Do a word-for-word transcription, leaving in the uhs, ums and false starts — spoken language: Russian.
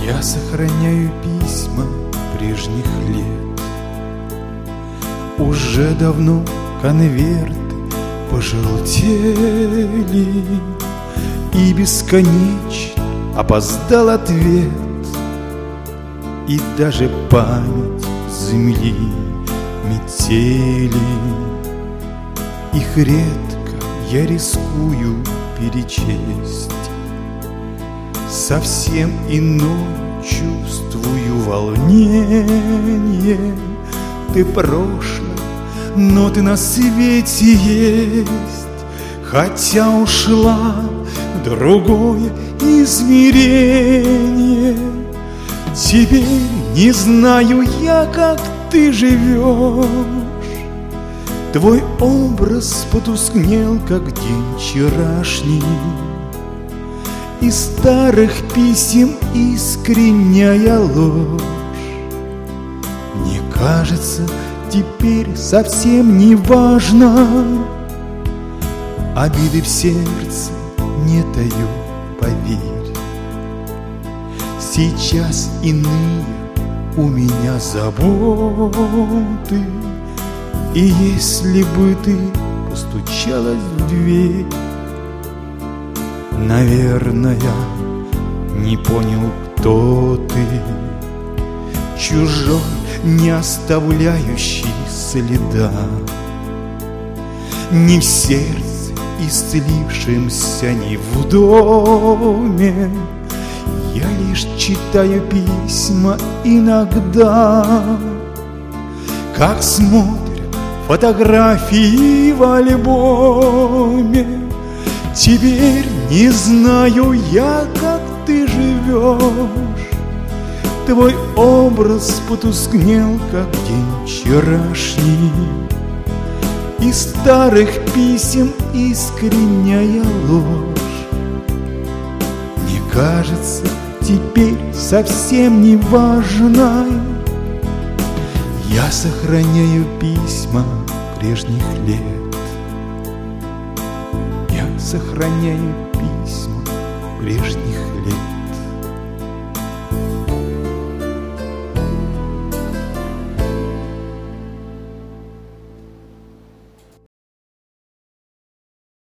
Я сохраняю письма прежних лет. Уже давно конверты пожелтели, и бесконечно опоздал ответ, и даже память земли метели. Их редко я рискую перечесть. Совсем иное чувствую волнение. Ты прошлое, но ты на свете есть, хотя ушла в другое измерение. Теперь не знаю я, как ты живешь. Твой образ потускнел, как день вчерашний. Из старых писем искренняя ложь. Мне кажется, теперь совсем не важно. Обиды в сердце не таю, поверь. Сейчас иные у меня заботы. И если бы ты постучалась в дверь, наверное, не понял, кто ты. Чужой, не оставляющий следа, ни в сердце исцелившемся, ни в доме. Я лишь читаю письма иногда, как смотрят фотографии в альбоме. Теперь не знаю я, как ты живешь. Твой образ потускнел, как день вчерашний. Из старых писем искренняя ложь. Мне кажется, теперь совсем не важно. Я сохраняю письма прежних лет. Я сохраняю письма прежних